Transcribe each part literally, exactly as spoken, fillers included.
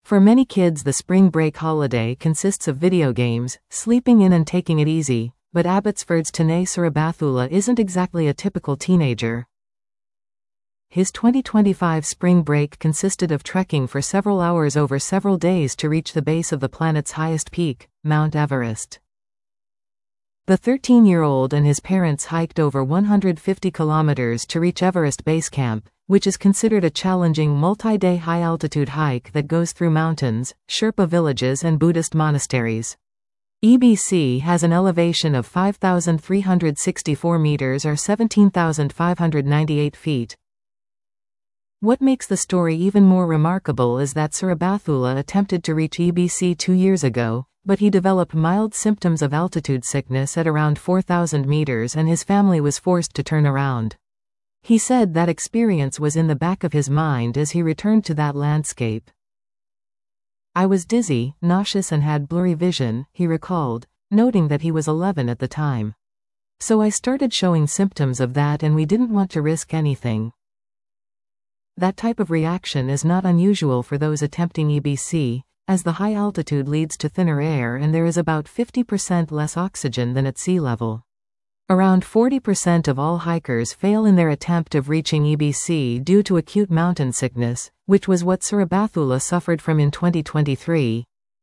For many kids, the spring break holiday consists of video games, sleeping in and taking it easy, but Abbotsford's Tanay Sarabathula isn't exactly a typical teenager. His twenty twenty-five spring break consisted of trekking for several hours over several days to reach the base of the planet's highest peak, Mount Everest. The thirteen-year-old and his parents hiked over one hundred fifty kilometers to reach Everest Base Camp, which is considered a challenging multi-day high-altitude hike that goes through mountains, Sherpa villages and Buddhist monasteries. E B C has an elevation of five thousand three hundred sixty-four meters or seventeen thousand five hundred ninety-eight feet. What makes the story even more remarkable is that Sarabathula attempted to reach E B C two years ago, but he developed mild symptoms of altitude sickness at around four thousand meters and his family was forced to turn around. He said that experience was in the back of his mind as he returned to that landscape. "I was dizzy, nauseous and had blurry vision," he recalled, noting that he was eleven at the time. "So I started showing symptoms of that and we didn't want to risk anything." That type of reaction is not unusual for those attempting E B C, as the high altitude leads to thinner air and there is about fifty percent less oxygen than at sea level. Around forty percent of all hikers fail in their attempt of reaching E B C due to acute mountain sickness, which was what Sarabathula suffered from in twenty twenty-three.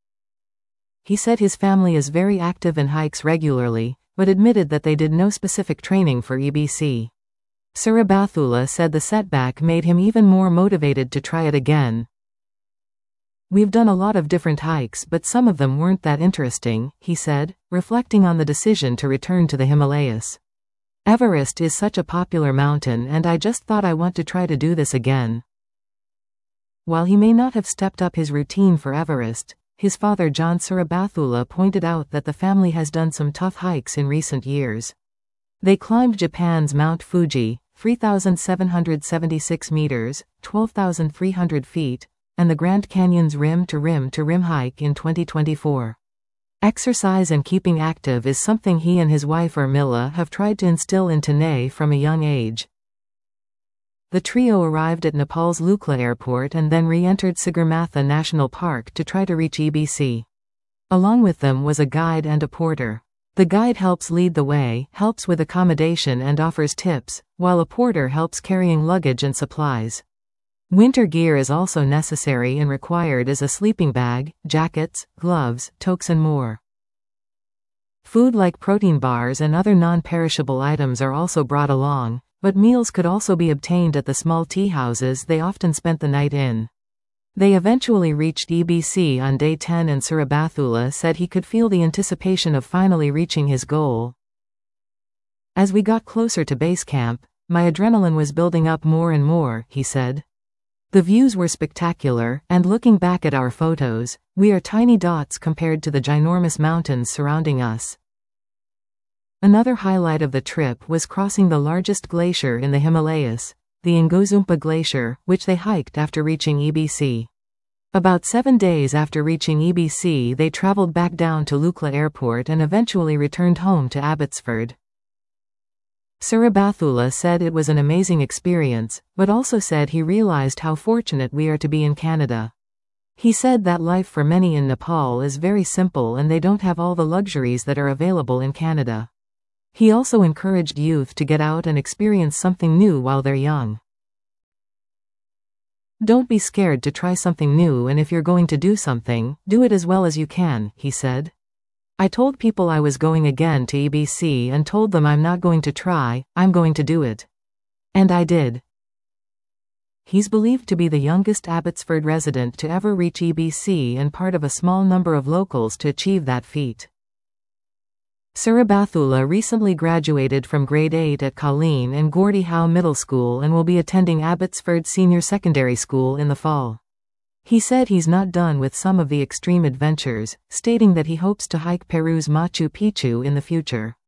He said his family is very active and hikes regularly, but admitted that they did no specific training for E B C. Sarabathula said the setback made him even more motivated to try it again. "We've done a lot of different hikes but some of them weren't that interesting," he said, reflecting on the decision to return to the Himalayas. "Everest is such a popular mountain and I just thought I want to try to do this again." While he may not have stepped up his routine for Everest, his father John Sarabathula pointed out that the family has done some tough hikes in recent years. They climbed Japan's Mount Fuji, three thousand seven hundred seventy-six meters, twelve thousand three hundred feet, and the Grand Canyon's rim-to-rim-to-rim hike in twenty twenty-four. Exercise and keeping active is something he and his wife Urmila have tried to instill in Tanay from a young age. The trio arrived at Nepal's Lukla Airport and then re-entered Sagarmatha National Park to try to reach E B C. Along with them was a guide and a porter. The guide helps lead the way, helps with accommodation and offers tips, while a porter helps carrying luggage and supplies. Winter gear is also necessary and required as a sleeping bag, jackets, gloves, toques and more. Food like protein bars and other non-perishable items are also brought along, but meals could also be obtained at the small tea houses they often spent the night in. They eventually reached E B C on day ten and Sarabathula said he could feel the anticipation of finally reaching his goal. "As we got closer to base camp, my adrenaline was building up more and more," he said. "The views were spectacular, and looking back at our photos, we are tiny dots compared to the ginormous mountains surrounding us." Another highlight of the trip was crossing the largest glacier in the Himalayas, the Ngozumpa Glacier, which they hiked after reaching E B C. About seven days after reaching E B C they traveled back down to Lukla Airport and eventually returned home to Abbotsford. Sarabathula said it was an amazing experience, but also said he realized how fortunate we are to be in Canada. He said that life for many in Nepal is very simple and they don't have all the luxuries that are available in Canada. He also encouraged youth to get out and experience something new while they're young. "Don't be scared to try something new, and if you're going to do something, do it as well as you can," he said. "I told people I was going again to E B C and told them I'm not going to try, I'm going to do it. And I did." He's believed to be the youngest Abbotsford resident to ever reach E B C and part of a small number of locals to achieve that feat. Sarabathula recently graduated from grade eight at Colleen and Gordie Howe Middle School and will be attending Abbotsford Senior Secondary School in the fall. He said he's not done with some of the extreme adventures, stating that he hopes to hike Peru's Machu Picchu in the future.